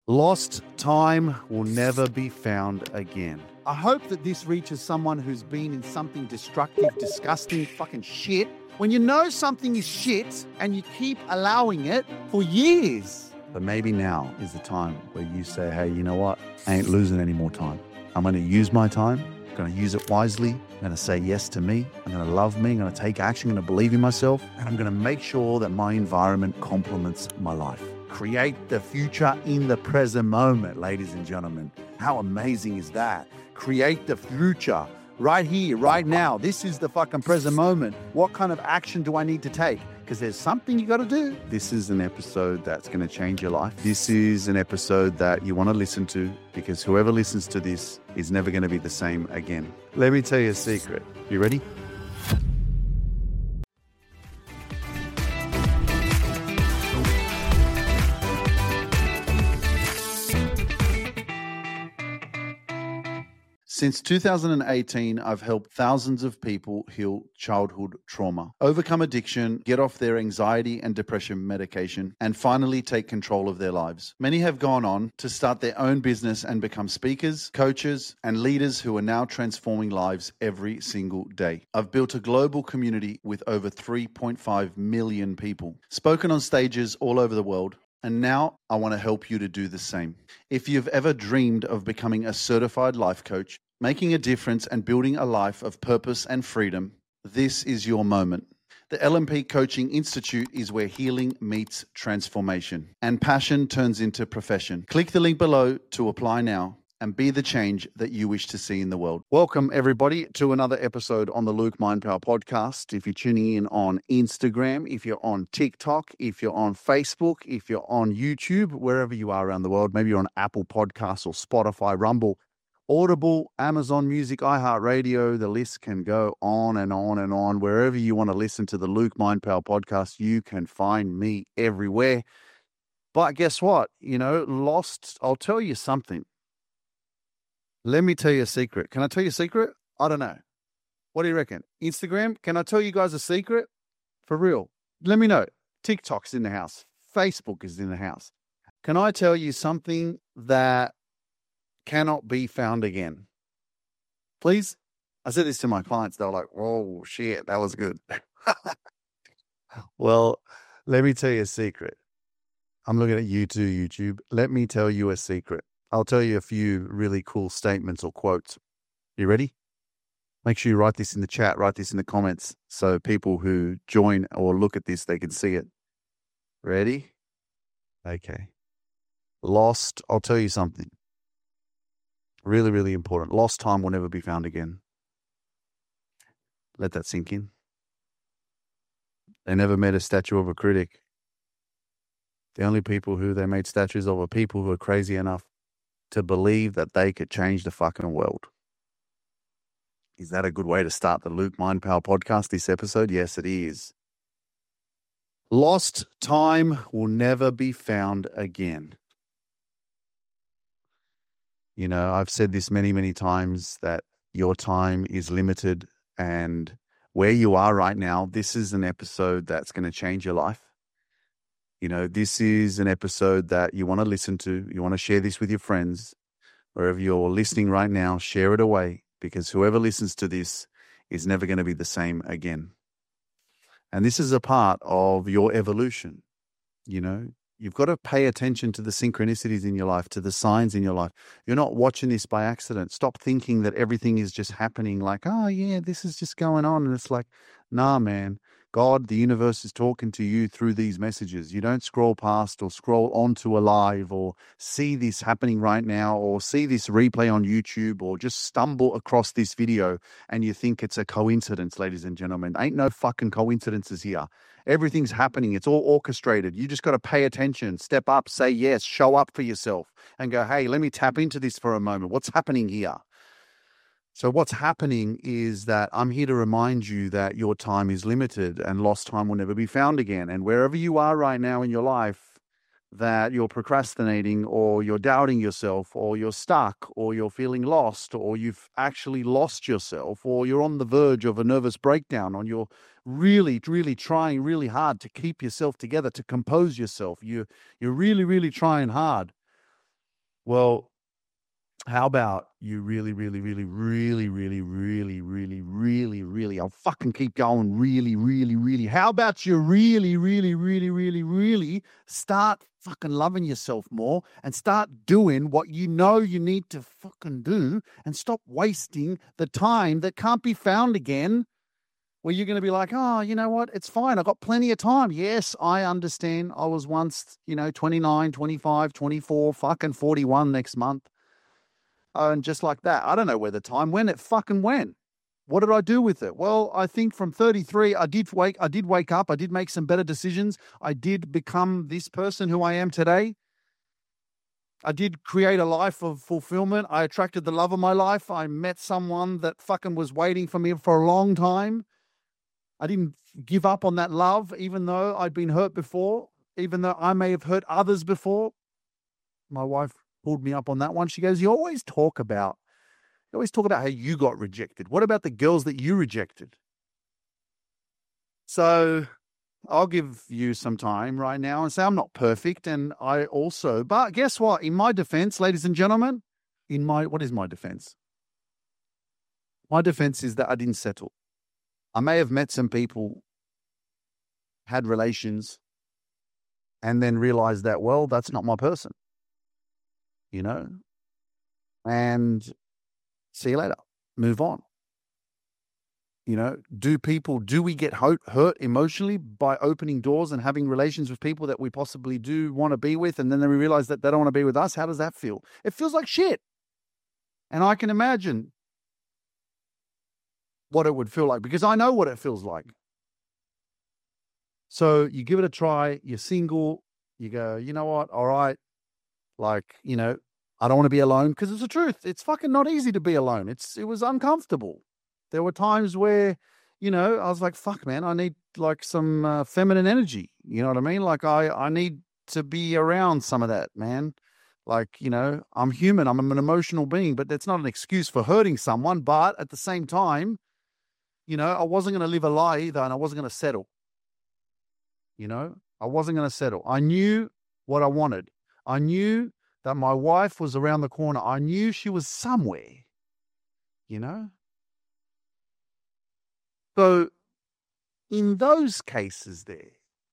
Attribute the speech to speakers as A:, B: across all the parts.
A: Lost time will never be found again.
B: I hope that this reaches someone who's been in something destructive, disgusting, fucking shit. When you know something is shit and you keep allowing it for years.
A: But maybe now is the time where you say, hey, you know what? I ain't losing any more time. I'm going to use my time. I'm going to use it wisely. I'm going to say yes to me. I'm going to love me. I'm going to take action. I'm going to believe in myself. And I'm going to make sure that my environment complements my life. Create the future in the present moment, ladies and gentlemen. How amazing is that? Create the future right here, right now. This is the fucking present moment. What kind of action do I need to take? Because there's something you got to do. This is an episode that's going to change your life. This is an episode that you want to listen to, because whoever listens to this is never going to be the same again. Let me tell you a secret. You ready? Since 2018, I've helped thousands of people heal childhood trauma, overcome addiction, get off their anxiety and depression medication, and finally take control of their lives. Many have gone on to start their own business and become speakers, coaches, and leaders who are now transforming lives every single day. I've built a global community with over 3.5 million people, spoken on stages all over the world, and now I want to help you to do the same. If you've ever dreamed of becoming a certified life coach, making a difference and building a life of purpose and freedom, this is your moment. The LMP Coaching Institute is where healing meets transformation and passion turns into profession. Click the link below to apply now and be the change that you wish to see in the world. Welcome, everybody, to another episode on the Luke Mindpower podcast. If you're tuning in on Instagram, if you're on TikTok, if you're on Facebook, if you're on YouTube, wherever you are around the world, maybe you're on Apple Podcasts or Spotify, Rumble, Audible, Amazon Music, iHeartRadio, the list can go on and on and on. Wherever you want to listen to the Luke Mindpower podcast, you can find me everywhere. But guess what? Lost, I'll tell you something. Let me tell you a secret. Can I tell you a secret? I don't know. What do you reckon? Instagram, can I tell you guys a secret? For real. Let me know. TikTok's in the house. Facebook is in the house. Can I tell you something that cannot be found again? Please? I said this to my clients. They were like, whoa, shit, that was good. Well, let me tell you a secret. I'm looking at you too, YouTube. Let me tell you a secret. I'll tell you a few really cool statements or quotes. You ready? Make sure you write this in the chat, write this in the comments, so people who join or look at this, they can see it. Ready? Okay. Lost, I'll tell you something. Really, really important. Lost time will never be found again. Let that sink in. They never made a statue of a critic. The only people who they made statues of are people who are crazy enough to believe that they could change the fucking world. Is that a good way to start the Luke Mindpower podcast, this episode? Yes, it is. Lost time will never be found again. I've said this many, many times that your time is limited, and where you are right now, this is an episode that's going to change your life. This is an episode that you want to listen to. You want to share this with your friends. Wherever you're listening right now, share it away, because whoever listens to this is never going to be the same again. And this is a part of your evolution. You've got to pay attention to the synchronicities in your life, to the signs in your life. You're not watching this by accident. Stop thinking that everything is just happening like, oh, yeah, this is just going on. And it's like, nah, man. God, the universe is talking to you through these messages. You don't scroll past or scroll onto a live or see this happening right now or see this replay on YouTube or just stumble across this video and you think it's a coincidence, ladies and gentlemen. Ain't no fucking coincidences here. Everything's happening. It's all orchestrated. You just got to pay attention, step up, say yes, show up for yourself and go, hey, let me tap into this for a moment. What's happening here? So what's happening is that I'm here to remind you that your time is limited and lost time will never be found again. And wherever you are right now in your life, that you're procrastinating or you're doubting yourself or you're stuck or you're feeling lost or you've actually lost yourself or you're on the verge of a nervous breakdown or you're really, really trying really hard to keep yourself together, to compose yourself. You're really, really trying hard.
B: Well, how about you really, really, really, really, really, really, really, really, really, I'll fucking keep going, really, really, really. How about you really, really, really, really, really start fucking loving yourself more and start doing what you know you need to fucking do and stop wasting the time that can't be found again, where you're going to be like, oh, you know what? It's fine. I got plenty of time. Yes, I understand. I was once, 29, 25, 24, fucking 41 next month. And just like that, I don't know where the time went. It fucking went. What did I do with it? Well, I think from 33, I did wake up. I did make some better decisions. I did become this person who I am today. I did create a life of fulfillment. I attracted the love of my life. I met someone that fucking was waiting for me for a long time. I didn't give up on that love, even though I'd been hurt before, even though I may have hurt others before. My wife pulled me up on that one. She goes, you always talk about how you got rejected. What about the girls that you rejected? So I'll give you some time right now and say I'm not perfect. And but guess what? In my defense, ladies and gentlemen, what is my defense? My defense is that I didn't settle. I may have met some people, had relations, and then realized that, well, that's not my person, and see you later, move on. Do we get hurt emotionally by opening doors and having relations with people that we possibly do want to be with, and then we realize that they don't want to be with us? How does that feel? It feels like shit. And I can imagine what it would feel like, because I know what it feels like. So you give it a try, you're single, you go, you know what? All right. I don't want to be alone, because it's the truth. It's fucking not easy to be alone. It was uncomfortable. There were times where, I was like, fuck, man, I need like some feminine energy. You know what I mean? Like I need to be around some of that, man. Like, I'm human. I'm an emotional being, but that's not an excuse for hurting someone. But at the same time, I wasn't going to live a lie either, and I wasn't going to settle. I wasn't going to settle. I knew what I wanted. I knew that my wife was around the corner. I knew she was somewhere, So in those cases there,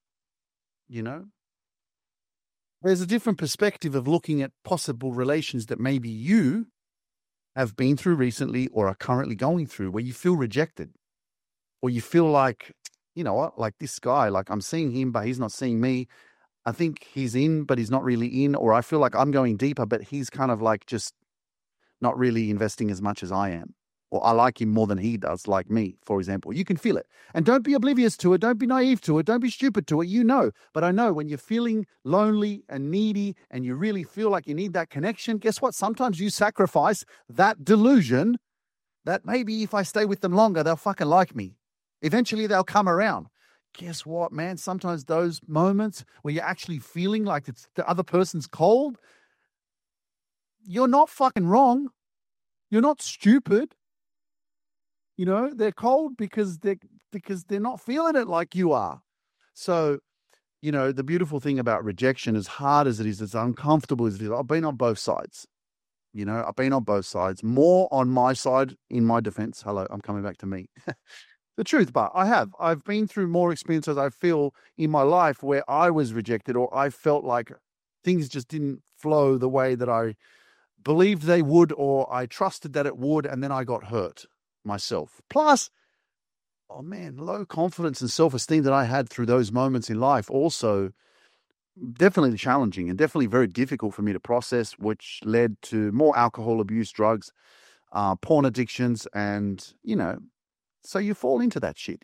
B: there's a different perspective of looking at possible relations that maybe you have been through recently or are currently going through, where you feel rejected, or you feel like, you know what, like this guy, like I'm seeing him, but he's not seeing me. I think he's in, but he's not really in. Or I feel like I'm going deeper, but he's kind of like just not really investing as much as I am. Or I like him more than he does, like me, for example. You can feel it. And don't be oblivious to it. Don't be naive to it. Don't be stupid to it. But I know when you're feeling lonely and needy and you really feel like you need that connection, guess what? Sometimes you sacrifice that delusion that maybe if I stay with them longer, they'll fucking like me. Eventually they'll come around. Guess what, man? Sometimes those moments where you're actually feeling like it's the other person's cold, you're not fucking wrong. You're not stupid. They're cold because they're not feeling it like you are. So, the beautiful thing about rejection, as hard as it is, as uncomfortable as it is, I've been on both sides. I've been on both sides. More on my side, in my defense. Hello, I'm coming back to me. The truth, but I've been through more experiences, I feel, in my life where I was rejected, or I felt like things just didn't flow the way that I believed they would, or I trusted that it would, and then I got hurt myself. Plus, low confidence and self-esteem that I had through those moments in life also definitely challenging and definitely very difficult for me to process, which led to more alcohol abuse, drugs, porn addictions, and, so you fall into that shit,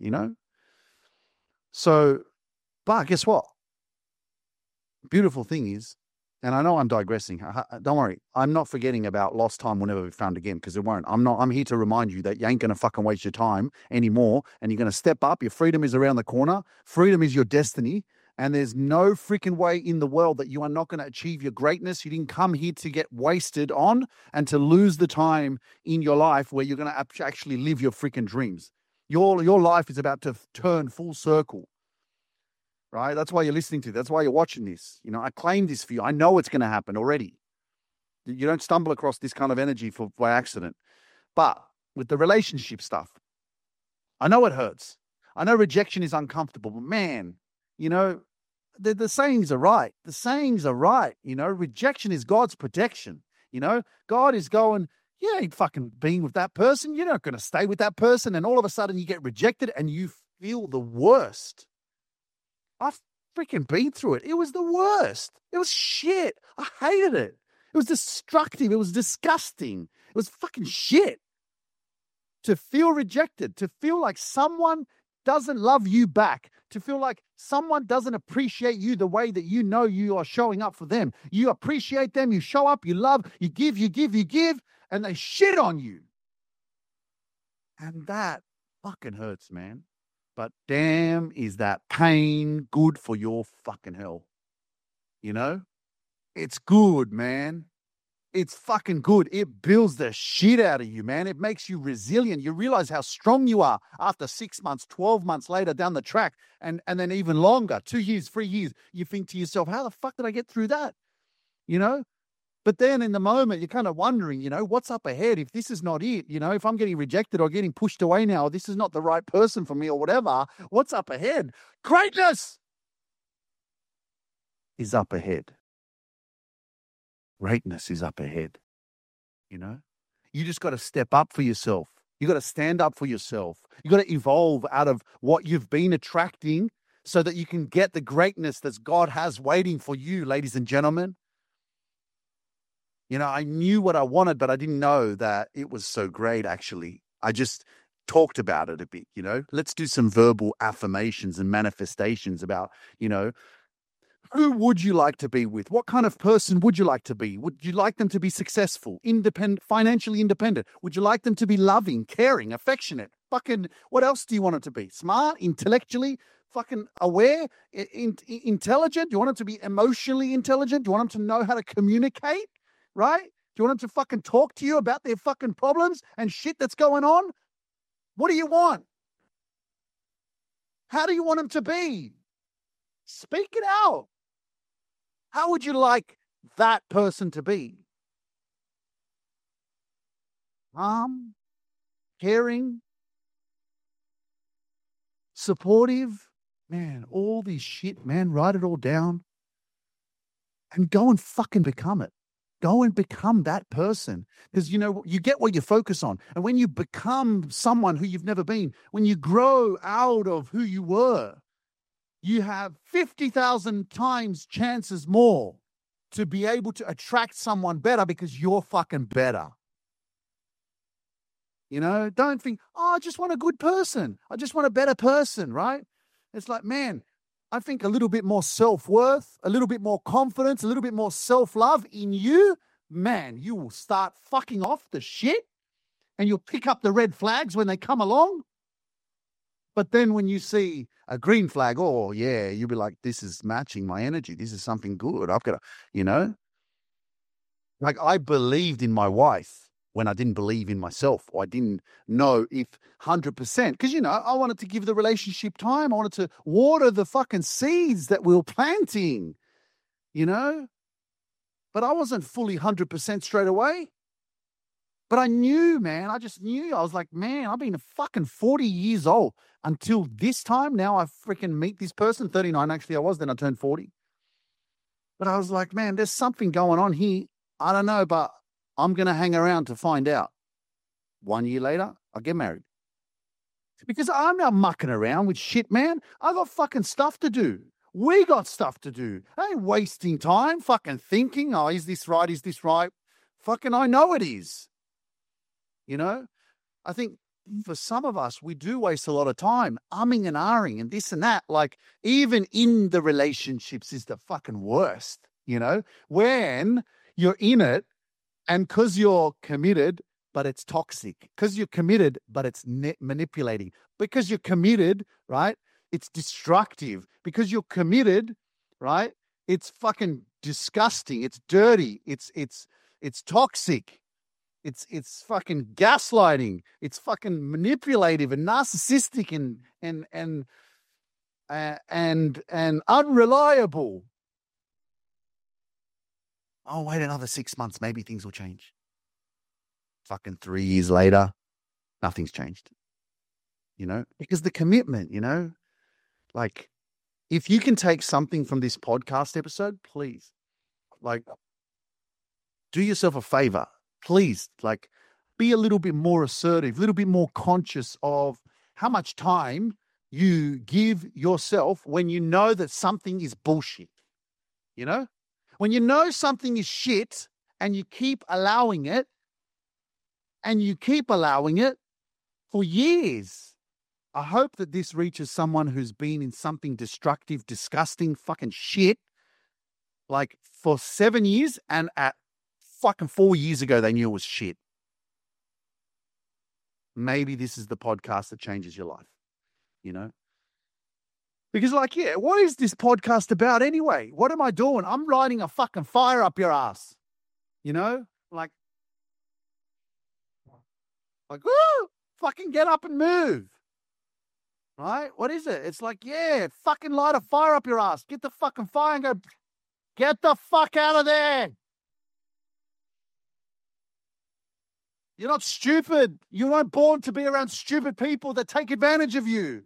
B: So, but guess what? Beautiful thing is, and I know I'm digressing. Don't worry. I'm not forgetting about lost time will never be found again, because it won't. I'm here to remind you that you ain't going to fucking waste your time anymore, and you're going to step up. Your freedom is around the corner. Freedom is your destiny. And there's no freaking way in the world that you are not going to achieve your greatness. You didn't come here to get wasted on and to lose the time in your life where you're going to actually live your freaking dreams. Your life is about to turn full circle, right? That's why you're listening to. That's why you're watching this. I claim this for you. I know it's going to happen already. You don't stumble across this kind of energy by accident. But with the relationship stuff, I know it hurts. I know rejection is uncomfortable, but man, you know, the sayings are right. The sayings are right. You know, rejection is God's protection. You know, God is going, you ain't fucking being with that person. You're not going to stay with that person. And all of a sudden you get rejected and you feel the worst. I've freaking been through it. It was the worst. It was shit. I hated it. It was destructive. It was disgusting. It was fucking shit. To feel rejected, to feel like someone doesn't love you back, to feel like someone doesn't appreciate you the way that you know you are showing up for them. You appreciate them, you show up, you love, you give, and they shit on you. And that fucking hurts, man. But damn, is that pain good for your fucking hell? You know? It's good, man. It's fucking good. It builds the shit out of you, man. It makes you resilient. You realize how strong you are after 6 months, 12 months later down the track, and then even longer, 2 years, 3 years. You think to yourself, how the fuck did I get through that? You know? But then in the moment, you're kind of wondering, you know, what's up ahead? If this is not it, you know, if I'm getting rejected or getting pushed away now, or this is not the right person for me or whatever, what's up ahead? Greatness is up ahead. Greatness is up ahead. You know, you just got to step up for yourself. You got to stand up for yourself. You got to evolve out of what you've been attracting so that you can get the greatness that God has waiting for you, ladies and gentlemen. You know, I knew what I wanted, but I didn't know that it was so great, actually. I just talked about it a bit, you know. Let's do some verbal affirmations and manifestations about, you know, who would you like to be with? What kind of person would you like to be? Would you like them to be successful, independent, financially independent? Would you like them to be loving, caring, affectionate? Fucking, what else do you want them to be? Smart, intellectually, fucking aware, intelligent? Do you want them to be emotionally intelligent? Do you want them to know how to communicate? Right? Do you want them to fucking talk to you about their fucking problems and shit that's going on? What do you want? How do you want them to be? Speak it out. How would you like that person to be? Calm, caring, supportive. Man, all this shit, man, write it all down and go and fucking become it. Go and become that person, because, you know, you get what you focus on. And when you become someone who you've never been, when you grow out of who you were, you have 50,000 times chances more to be able to attract someone better because you're fucking better. You know, don't think, oh, I just want a good person. I just want a better person, right? It's like, man, I think a little bit more self-worth, a little bit more confidence, a little bit more self-love in you, man, you will start fucking off the shit and you'll pick up the red flags when they come along. But then when you see a green flag, oh, yeah, you'll be like, this is matching my energy. This is something good. I've got to, you know, like I believed in my wife when I didn't believe in myself, or I didn't know if 100%, because, you know, I wanted to give the relationship time. I wanted to water the fucking seeds that we were planting, you know, but I wasn't fully 100% straight away. But I knew, man, I just knew. I was like, man, I've been fucking 40 years old until this time. Now I freaking meet this person, 39 actually I was, then I turned 40. But I was like, man, there's something going on here. I don't know, but I'm going to hang around to find out. 1 year later, I get married. Because I'm not mucking around with shit, man. I got fucking stuff to do. We got stuff to do. I ain't wasting time fucking thinking, oh, is this right? Is this right? Fucking I know it is. You know, I think for some of us, we do waste a lot of time umming and ahhing and this and that. Like even in the relationships is the fucking worst, you know, when you're in it and because you're committed, but it's toxic, because you're committed, but it's manipulating, because you're committed, right? It's destructive, because you're committed, right? It's fucking disgusting. It's dirty. It's toxic. It's fucking gaslighting. It's fucking manipulative and narcissistic and unreliable. Oh, wait another 6 months. Maybe things will change. Fucking 3 years later, nothing's changed. Because the commitment, like if you can take something from this podcast episode, please, like, do yourself a favor. Please, like, be a little bit more assertive, a little bit more conscious of how much time you give yourself when you know that something is bullshit. When you know something is shit and you keep allowing it for years. I hope that this reaches someone who's been in something destructive, disgusting, fucking shit, like for 7 years, and at fucking 4 years ago, they knew it was shit. Maybe this is the podcast that changes your life, Because what is this podcast about anyway? What am I doing? I'm lighting a fucking fire up your ass, like, woo, fucking get up and move. Right? What is it? It's like, yeah, fucking light a fire up your ass. Get the fucking fire and go, get the fuck out of there. You're not stupid. You weren't born to be around stupid people that take advantage of you.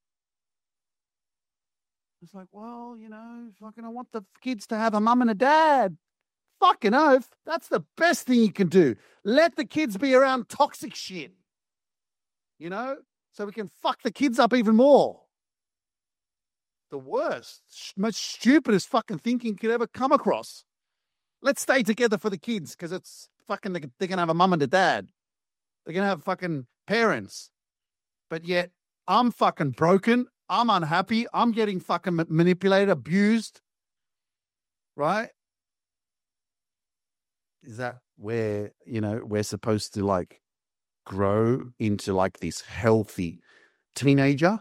B: It's like, well, fucking I want the kids to have a mum and a dad. Fucking oath. That's the best thing you can do. Let the kids be around toxic shit. So we can fuck the kids up even more. The worst, most stupidest fucking thinking could ever come across. Let's stay together for the kids because it's fucking, they're going to have a mum and a dad. They're going to have fucking parents. But yet I'm fucking broken. I'm unhappy. I'm getting fucking manipulated, abused. Right? Is that where, we're supposed to like grow into like this healthy teenager?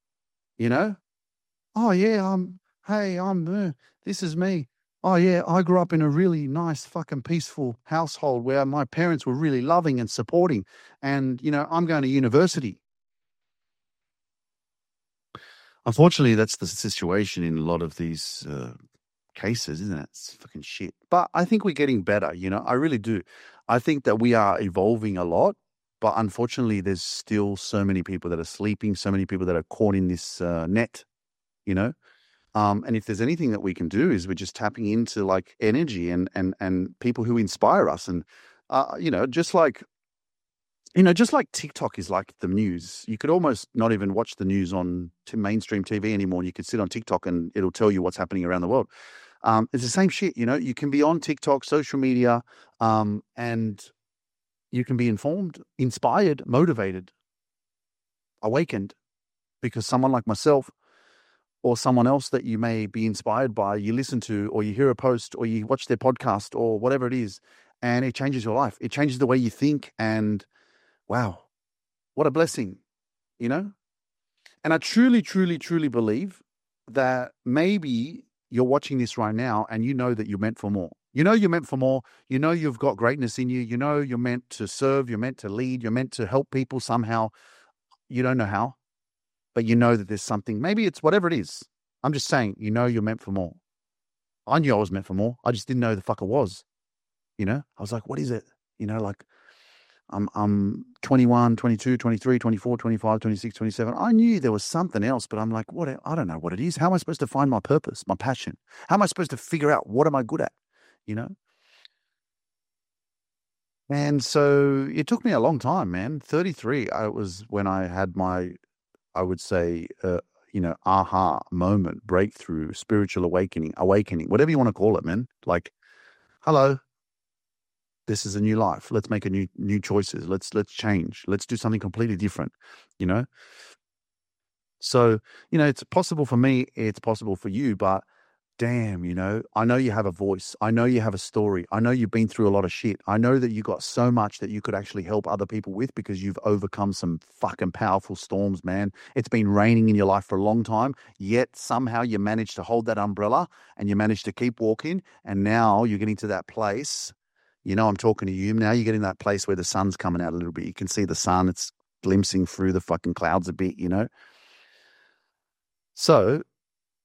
B: Oh yeah, this is me. Oh yeah, I grew up in a really nice fucking peaceful household where my parents were really loving and supporting, and I'm going to university. Unfortunately, that's the situation in a lot of these cases, isn't it? It's fucking shit. But I think we're getting better, I really do. I think that we are evolving a lot, but unfortunately there's still so many people that are sleeping, so many people that are caught in this net, and if there's anything that we can do is we're just tapping into like energy and people who inspire us. And, just like TikTok is like the news. You could almost not even watch the news on mainstream TV anymore. You could sit on TikTok and it'll tell you what's happening around the world. It's the same shit, you can be on TikTok, social media, and you can be informed, inspired, motivated, awakened, because someone like myself or someone else that you may be inspired by, you listen to, or you hear a post, or you watch their podcast, or whatever it is, and it changes your life. It changes the way you think, and wow, what a blessing, And I truly, truly, truly believe that maybe you're watching this right now and you know that you're meant for more. You're meant for more. You've got greatness in you. You're meant to serve. You're meant to lead. You're meant to help people somehow. You don't know how, but you know that there's something. Maybe it's whatever it is. I'm just saying, you're meant for more. I knew I was meant for more. I just didn't know the fuck it was. I was like, what is it? Like I'm 21, 22, 23, 24, 25, 26, 27. I knew there was something else, but I'm like, what? I don't know what it is. How am I supposed to find my purpose, my passion? How am I supposed to figure out what am I good at? And so it took me a long time, man. 33, I was when I had my, I would say, aha moment, breakthrough, spiritual awakening, whatever you want to call it, man. Like, hello, this is a new life. Let's make a new choices. Let's change. Let's do something completely different, So, it's possible for me. It's possible for you, but damn, I know you have a voice. I know you have a story. I know you've been through a lot of shit. I know that you got so much that you could actually help other people with because you've overcome some fucking powerful storms, man. It's been raining in your life for a long time, yet somehow you managed to hold that umbrella and you managed to keep walking. And now you're getting to that place. I'm talking to you. Now you're getting that place where the sun's coming out a little bit. You can see the sun. It's glimpsing through the fucking clouds a bit, So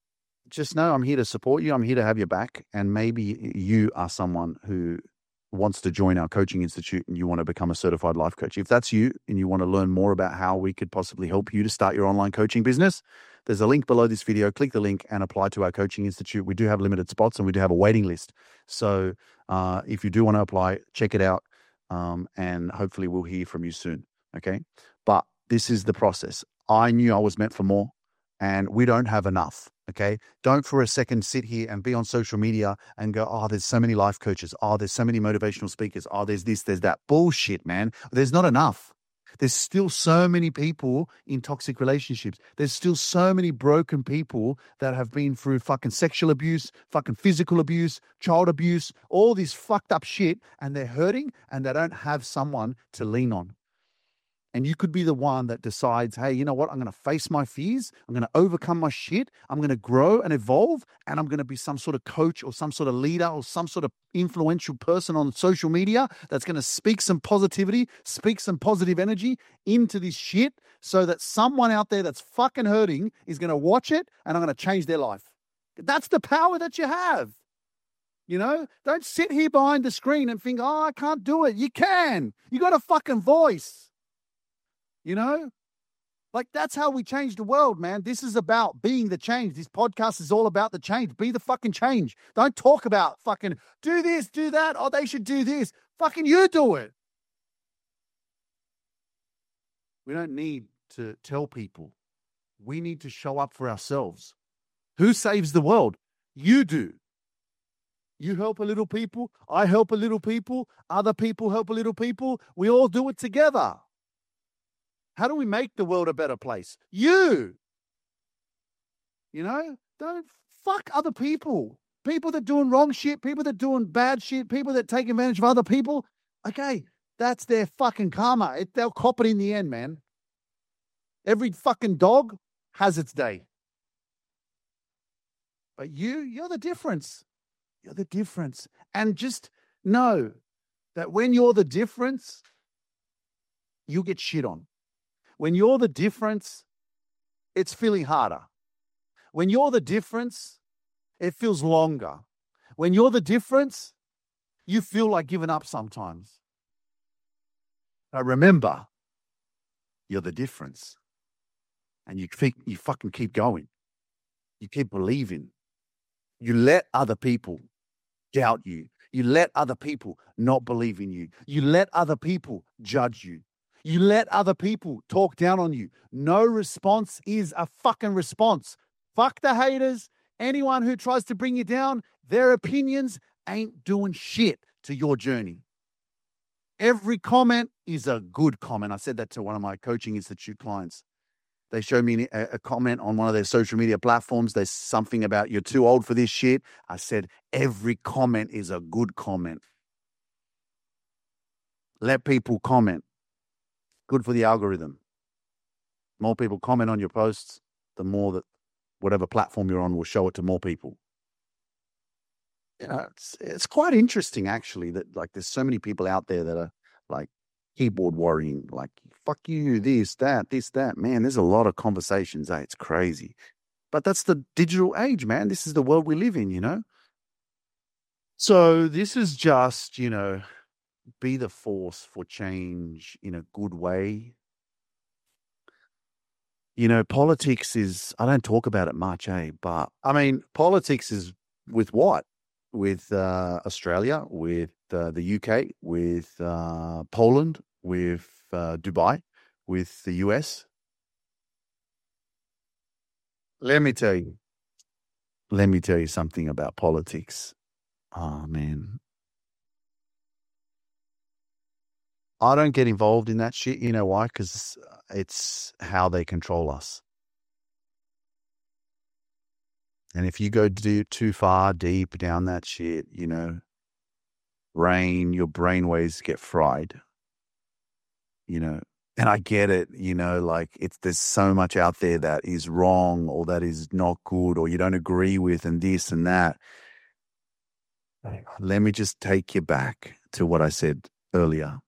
B: just know I'm here to support you. I'm here to have your back. And maybe you are someone who wants to join our coaching institute and you want to become a certified life coach. If that's you and you want to learn more about how we could possibly help you to start your online coaching business, there's a link below this video. Click the link and apply to our coaching institute. We do have limited spots and we do have a waiting list. So if you do want to apply, check it out. And hopefully we'll hear from you soon. Okay. But this is the process. I knew I was meant for more and we don't have enough. Okay. Don't for a second sit here and be on social media and go, oh, there's so many life coaches. Oh, there's so many motivational speakers. Oh, there's this, there's that. Bullshit, man. There's not enough. There's still so many people in toxic relationships. There's still so many broken people that have been through fucking sexual abuse, fucking physical abuse, child abuse, all this fucked up shit, and they're hurting and they don't have someone to lean on. And you could be the one that decides, hey, you know what? I'm going to face my fears. I'm going to overcome my shit. I'm going to grow and evolve. And I'm going to be some sort of coach or some sort of leader or some sort of influential person on social media that's going to speak some positivity, speak some positive energy into this shit so that someone out there that's fucking hurting is going to watch it and I'm going to change their life. That's the power that you have. You know, don't sit here behind the screen and think, oh, I can't do it. You can. You got a fucking voice. You know, like that's how we change the world, man. This is about being the change. This podcast is all about the change. Be the fucking change. Don't talk about fucking do this, do that. Oh, they should do this. Fucking you do it. We don't need to tell people. We need to show up for ourselves. Who saves the world? You do. You help a little people. I help a little people. Other people help a little people. We all do it together. How do we make the world a better place? You know, don't fuck other people. People that doing wrong shit, people that doing bad shit, people that take advantage of other people. Okay, that's their fucking karma. They'll cop it in the end, man. Every fucking dog has its day. But you're the difference. You're the difference. And just know that when you're the difference, you get shit on. When you're the difference, it's feeling harder. When you're the difference, it feels longer. When you're the difference, you feel like giving up sometimes. Now remember, you're the difference. And you fucking keep going. You keep believing. You let other people doubt you. You let other people not believe in you. You let other people judge you. You let other people talk down on you. No response is a fucking response. Fuck the haters. Anyone who tries to bring you down, their opinions ain't doing shit to your journey. Every comment is a good comment. I said that to one of my coaching institute clients. They showed me a comment on one of their social media platforms. There's something about you're too old for this shit. I said, every comment is a good comment. Let people comment. Good for the algorithm. More people comment on your posts, the more that whatever platform you're on will show it to more people. You know, it's quite interesting actually that like there's so many people out there that are like keyboard worrying, like fuck you, this, that. Man, there's a lot of conversations. It's crazy. But that's the digital age, man. This is the world we live in, you know? So this is just, you know, be the force for change in a good way. You know, politics is, I don't talk about it much, but I mean, politics is with what? With Australia, with the UK, with Poland, with Dubai, with the US. Let me tell you something about politics. Oh, man. I don't get involved in that shit. You know why? Because it's how they control us. And if you go too far deep down that shit, you know, your brainwaves get fried. You know, and I get it, you know, like there's so much out there that is wrong or that is not good or you don't agree with and this and that. Let me just take you back to what I said earlier.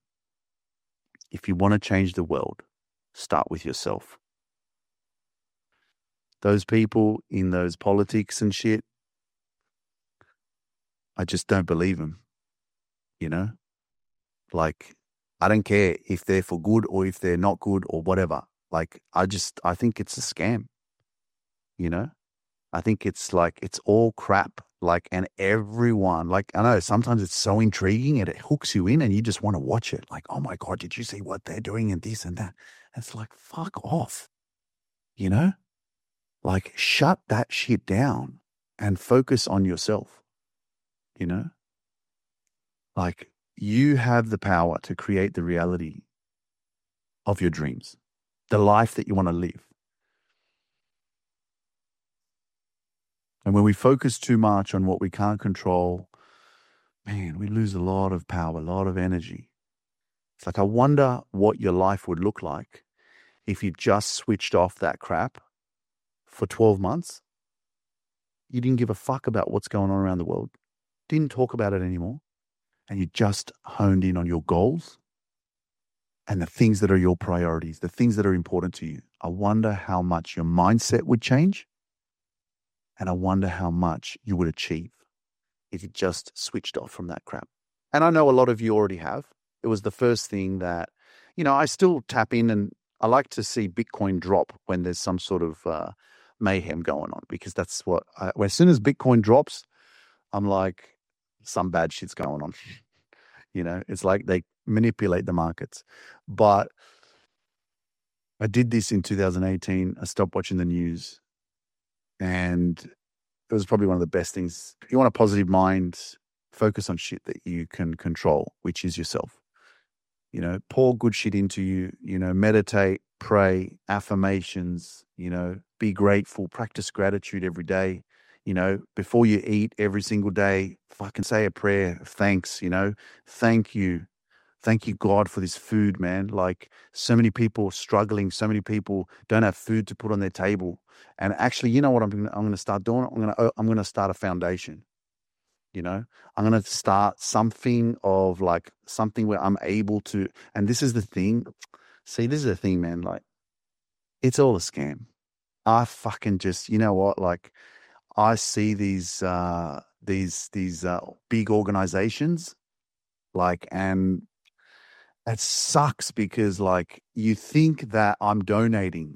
B: If you want to change the world, start with yourself. those people in those politics and shit, I just don't believe them, you know? Like, I don't care if they're for good or if they're not good or whatever. Like, I think it's a scam, you know? I think it's like, it's all crap. Like, and everyone, like, I know sometimes it's so intriguing and it hooks you in and you just want to watch it. Like, oh my God, did you see what they're doing and this and that? And it's like, fuck off, you know? Like, shut that shit down and focus on yourself, you know? Like, you have the power to create the reality of your dreams, the life that you want to live. And when we focus too much on what we can't control, man, we lose a lot of power, a lot of energy. It's like, I wonder what your life would look like if you just switched off that crap for 12 months. You didn't give a fuck about what's going on around the world, didn't talk about it anymore, and you just honed in on your goals and the things that are your priorities, the things that are important to you. I wonder how much your mindset would change, and I wonder how much you would achieve if you just switched off from that crap. And I know a lot of you already have. It was the first thing that, you know, I still tap in, and I like to see Bitcoin drop when there's some sort of mayhem going on, because that's what, as soon as Bitcoin drops, I'm like, some bad shit's going on. You know, it's like they manipulate the markets. But I did this in 2018. I stopped watching the news, and it was probably one of the best things. If you want a positive mind, focus on shit that you can control, which is yourself. You know, pour good shit into you, you know, meditate, pray, affirmations, you know, be grateful, practice gratitude every day. You know, before you eat every single day, fucking say a prayer of thanks, you know, thank you. Thank you, God, for this food, man. Like, so many people struggling, so many people don't have food to put on their table. And actually, you know what I'm going to start doing? I'm going to start a foundation. You know, I'm going to start something of like something where I'm able to, and this is the thing. See, this is the thing, man. Like, it's all a scam. I fucking just, you know what? Like, I see these big organizations, like, and it sucks because, like, you think that I'm donating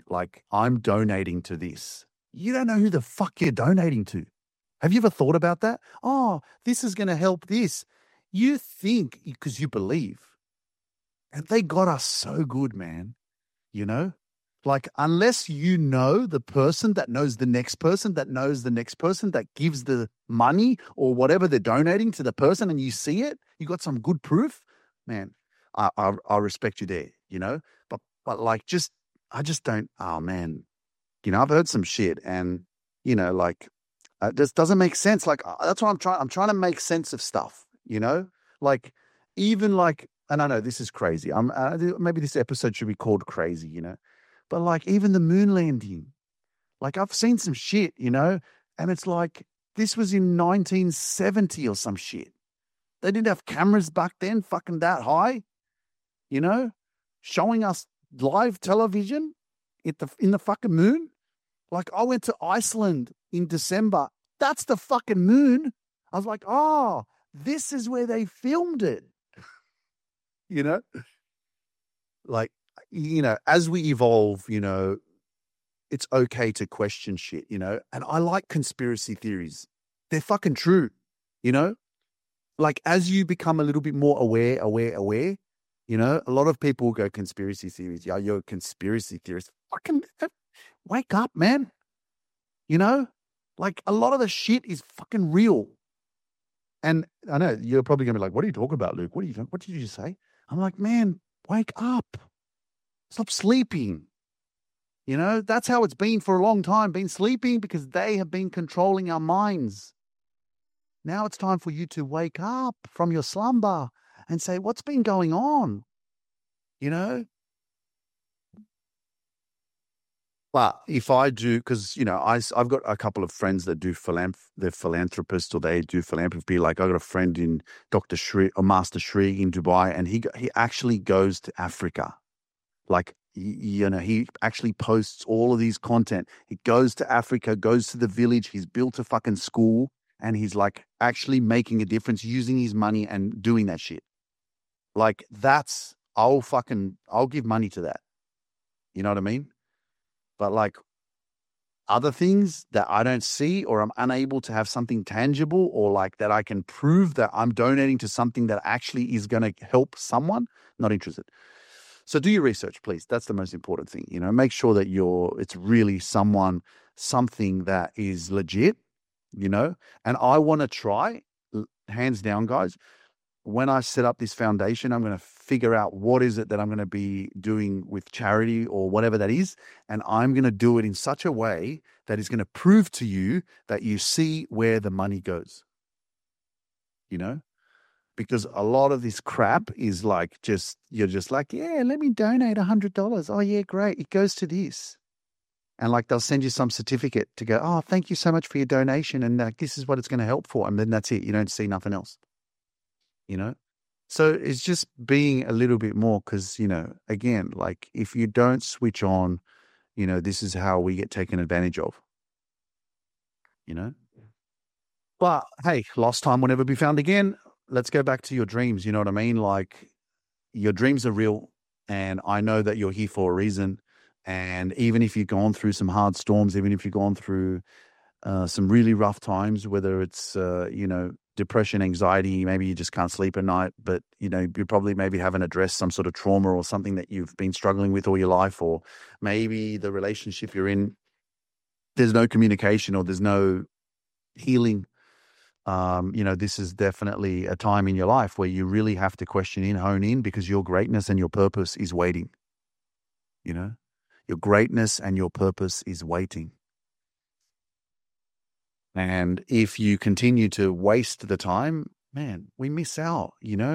B: to this. You don't know who the fuck you're donating to. Have you ever thought about that? Oh, this is going to help this. You think because you believe. And they got us so good, man. You know? Like, unless you know the person that knows the next person that knows the next person that gives the money or whatever they're donating to the person, and you see it, you got some good proof, man, I respect you there, you know? But like, I just don't, oh man, you know, I've heard some shit, and, you know, like, it just doesn't make sense. Like, that's what I'm trying to make sense of stuff, you know? Like, even like, and I know this is crazy. Maybe this episode should be called crazy, you know? But like, even the moon landing, like, I've seen some shit, you know? And it's like, this was in 1970 or some shit. They didn't have cameras back then, fucking that high, you know? Showing us live television in the fucking moon. Like, I went to Iceland in December. That's the fucking moon. I was like, oh, this is where they filmed it. You know? Like, you know, as we evolve, you know, it's okay to question shit, you know? And I like conspiracy theories. They're fucking true, you know? Like, as you become a little bit more aware, you know, a lot of people go conspiracy theories. Yeah, you're a conspiracy theorist. Fucking wake up, man. You know, like, a lot of the shit is fucking real. And I know you're probably going to be like, what are you talking about, Luke? What did you just say? I'm like, man, wake up. Stop sleeping. You know, that's how it's been for a long time, been sleeping because they have been controlling our minds. Now it's time for you to wake up from your slumber and say, what's been going on? You know? But if I do, because, you know, I've got a couple of friends that do they're philanthropists, or they do philanthropy. Like, I got a friend in Dr. Shri or Master Shri in Dubai, and he actually goes to Africa. Like, He actually posts all of these content. He goes to Africa, goes to the village. He's built a fucking school, and he's like actually making a difference using his money and doing that shit. Like I'll give money to that. You know what I mean? But like other things that I don't see, or I'm unable to have something tangible, or like that I can prove that I'm donating to something that actually is going to help someone, not interested. So do your research, please. That's the most important thing. Make sure that it's really something that is legit, and I want to try, hands down, guys. When I set up this foundation, I'm going to figure out what is it that I'm going to be doing with charity or whatever that is. And I'm going to do it in such a way that is going to prove to you that you see where the money goes, because a lot of this crap is like, you're just like, yeah, let me donate $100. Oh yeah, great. It goes to this. And like, they'll send you some certificate to go, oh, thank you so much for your donation. And this is what it's going to help for. And then that's it. You don't see nothing else. So it's just being a little bit more, because, again, like if you don't switch on, this is how we get taken advantage of, But hey, lost time will never be found again. Let's go back to your dreams. You know what I mean? Like, your dreams are real, and I know that you're here for a reason. And even if you've gone through some hard storms, even if you've gone through some really rough times, whether it's, depression, anxiety, maybe you just can't sleep at night, but, you probably maybe haven't addressed some sort of trauma or something that you've been struggling with all your life, or maybe the relationship you're in, there's no communication or there's no healing. This is definitely a time in your life where you really have to hone in, because your greatness and your purpose is waiting. Your greatness and your purpose is waiting. And if you continue to waste the time, man, we miss out,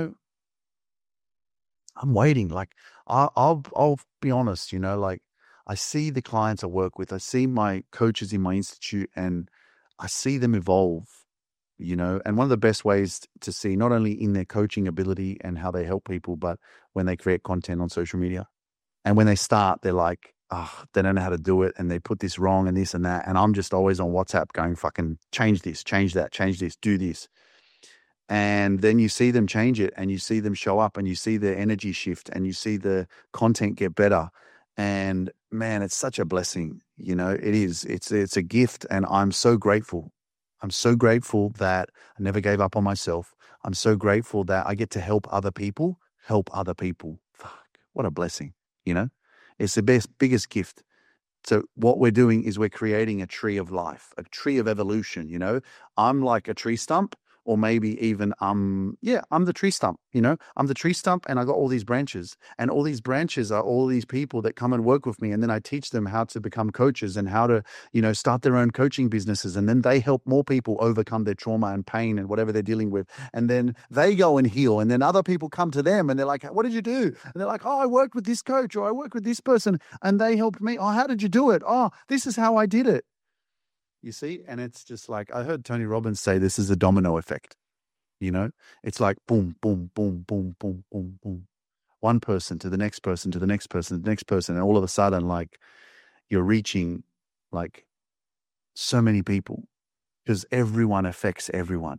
B: I'm waiting. Like, I'll be honest, like, I see the clients I work with, I see my coaches in my institute, and I see them evolve, and one of the best ways to see, not only in their coaching ability and how they help people, but when they create content on social media. And when they start, they're like, oh, they don't know how to do it, and they put this wrong and this and that. And I'm just always on WhatsApp going, fucking change this, change that, change this, do this. And then you see them change it, and you see them show up, and you see their energy shift, and you see the content get better. And man, it's such a blessing. It is. It's a gift. And I'm so grateful. I'm so grateful that I never gave up on myself. I'm so grateful that I get to help other people. Fuck, what a blessing. It's the biggest gift. So what we're doing is we're creating a tree of life, a tree of evolution. I'm like a tree stump, or maybe even, I'm the tree stump, I'm the tree stump, and I got all these branches, and all these branches are all these people that come and work with me. And then I teach them how to become coaches and how to, start their own coaching businesses. And then they help more people overcome their trauma and pain and whatever they're dealing with. And then they go and heal. And then other people come to them and they're like, what did you do? And they're like, oh, I worked with this coach, or I worked with this person and they helped me. Oh, how did you do it? Oh, this is how I did it. You see? And it's just like, I heard Tony Robbins say this is a domino effect. It's like boom, boom, boom, boom, boom, boom, boom. One person to the next person, to the next person, to the next person. And all of a sudden, like, you're reaching like so many people, because everyone affects everyone,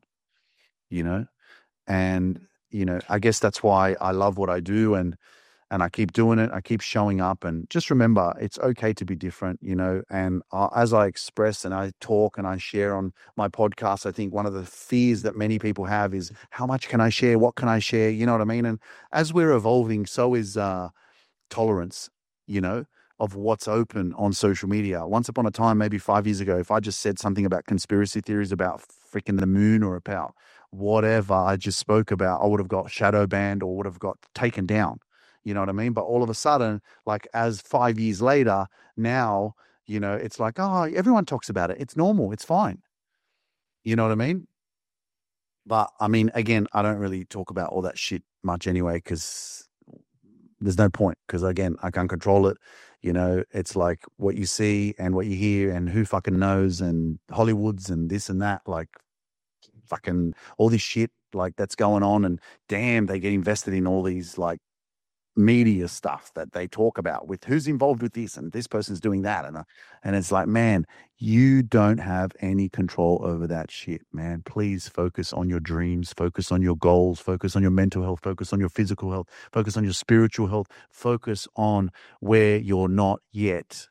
B: and, I guess that's why I love what I do. And I keep doing it. I keep showing up, and just remember, it's okay to be different, and as I express and I talk and I share on my podcast, I think one of the fears that many people have is, how much can I share? What can I share? You know what I mean? And as we're evolving, so is tolerance, of what's open on social media. Once upon a time, maybe 5 years ago, if I just said something about conspiracy theories about freaking the moon, or about whatever I just spoke about, I would have got shadow banned or would have got taken down. You know what I mean? But all of a sudden, like, as 5 years later, now, it's like, oh, everyone talks about it. It's normal. It's fine. You know what I mean? But I mean, again, I don't really talk about all that shit much anyway, because there's no point, because again, I can't control it. It's like what you see and what you hear, and who fucking knows, and Hollywoods and this and that, like fucking all this shit like that's going on. And damn, they get invested in all these like media stuff that they talk about with who's involved with this and this person's doing that. And it's like, man, you don't have any control over that shit, man. Please focus on your dreams, focus on your goals, focus on your mental health, focus on your physical health, focus on your spiritual health, focus on where you're not yet.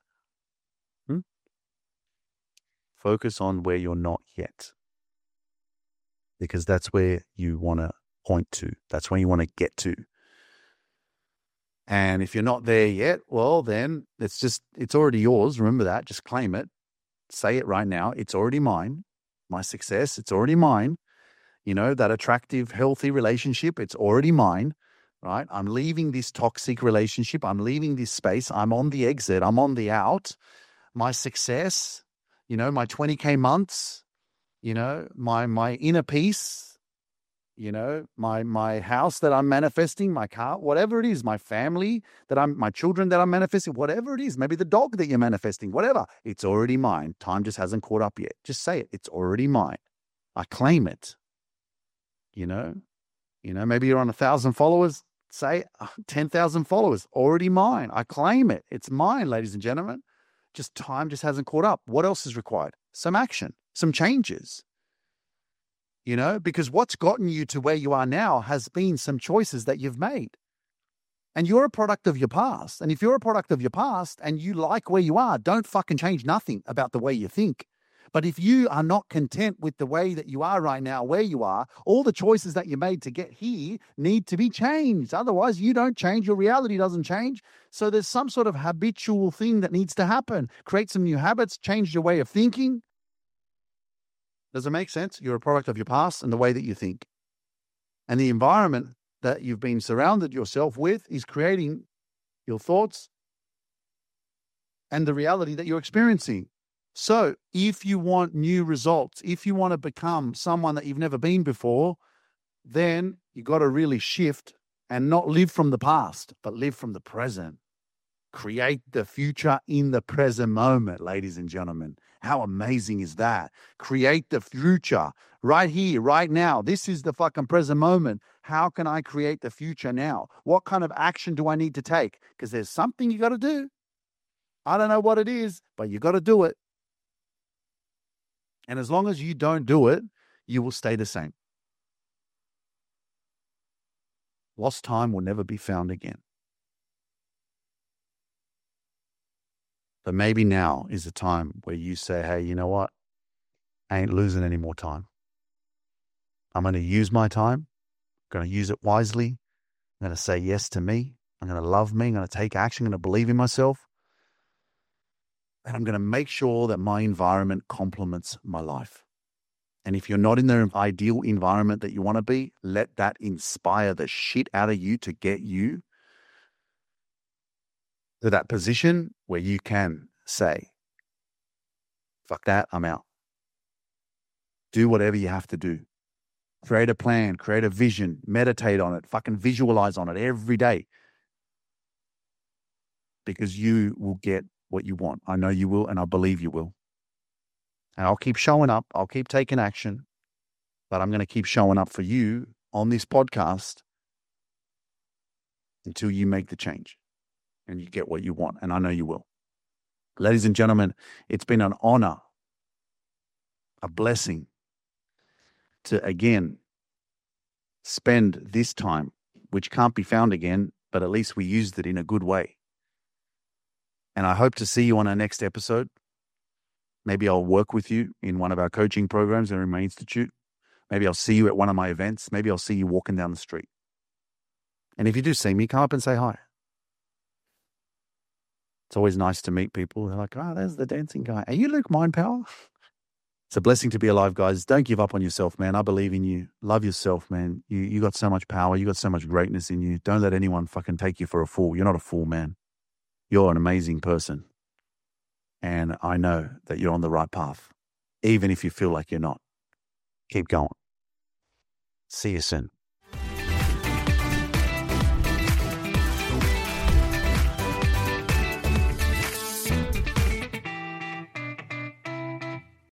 B: Focus on where you're not yet. Because that's where you want to point to. That's where you want to get to. And if you're not there yet, well, then it's already yours. Remember that. Just claim it. Say it right now. It's already mine. My success, it's already mine. You know, that attractive, healthy relationship, it's already mine, right? I'm leaving this toxic relationship. I'm leaving this space. I'm on the exit. I'm on the out. My success, you know, my 20K months, you know, my inner peace, you know, my house that I'm manifesting, my car, whatever it is, my family my children that I'm manifesting, whatever it is, maybe the dog that you're manifesting, whatever, it's already mine. Time just hasn't caught up yet. Just say it. It's already mine. I claim it. You know, maybe you're on 1,000 followers, say 10,000 followers, already mine. I claim it. It's mine, ladies and gentlemen. Just time just hasn't caught up. What else is required? Some action, some changes. You know, because what's gotten you to where you are now has been some choices that you've made. And you're a product of your past. And if you're a product of your past and you like where you are, don't fucking change nothing about the way you think. But if you are not content with the way that you are right now, where you are, all the choices that you made to get here need to be changed. Otherwise, you don't change. Your reality doesn't change. So there's some sort of habitual thing that needs to happen. Create some new habits, change your way of thinking. Does it make sense? You're a product of your past and the way that you think. And the environment that you've been surrounded yourself with is creating your thoughts and the reality that you're experiencing. So if you want new results, if you want to become someone that you've never been before, then you got to really shift and not live from the past, but live from the present. Create the future in the present moment, ladies and gentlemen. How amazing is that? Create the future right here, right now. This is the fucking present moment. How can I create the future now? What kind of action do I need to take? Because there's something you got to do. I don't know what it is, but you got to do it. And as long as you don't do it, you will stay the same. Lost time will never be found again. But maybe now is the time where you say, hey, you know what? I ain't losing any more time. I'm going to use my time. I'm going to use it wisely. I'm going to say yes to me. I'm going to love me. I'm going to take action. I'm going to believe in myself. And I'm going to make sure that my environment complements my life. And if you're not in the ideal environment that you want to be, let that inspire the shit out of you to get you to that position where you can say, fuck that, I'm out. Do whatever you have to do. Create a plan, create a vision, meditate on it, fucking visualize on it every day. Because you will get what you want. I know you will, and I believe you will. And I'll keep showing up. I'll keep taking action. But I'm going to keep showing up for you on this podcast until you make the change and you get what you want. And I know you will. Ladies and gentlemen, it's been an honor, a blessing to, again, spend this time, which can't be found again, but at least we used it in a good way. And I hope to see you on our next episode. Maybe I'll work with you in one of our coaching programs in my institute. Maybe I'll see you at one of my events. Maybe I'll see you walking down the street. And if you do see me, come up and say hi. It's always nice to meet people. They're like, oh, there's the dancing guy. Are you Luke Mindpower? It's a blessing to be alive, guys. Don't give up on yourself, man. I believe in you. Love yourself, man. You got so much power. You got so much greatness in you. Don't let anyone fucking take you for a fool. You're not a fool, man. You're an amazing person. And I know that you're on the right path, even if you feel like you're not. Keep going. See you soon.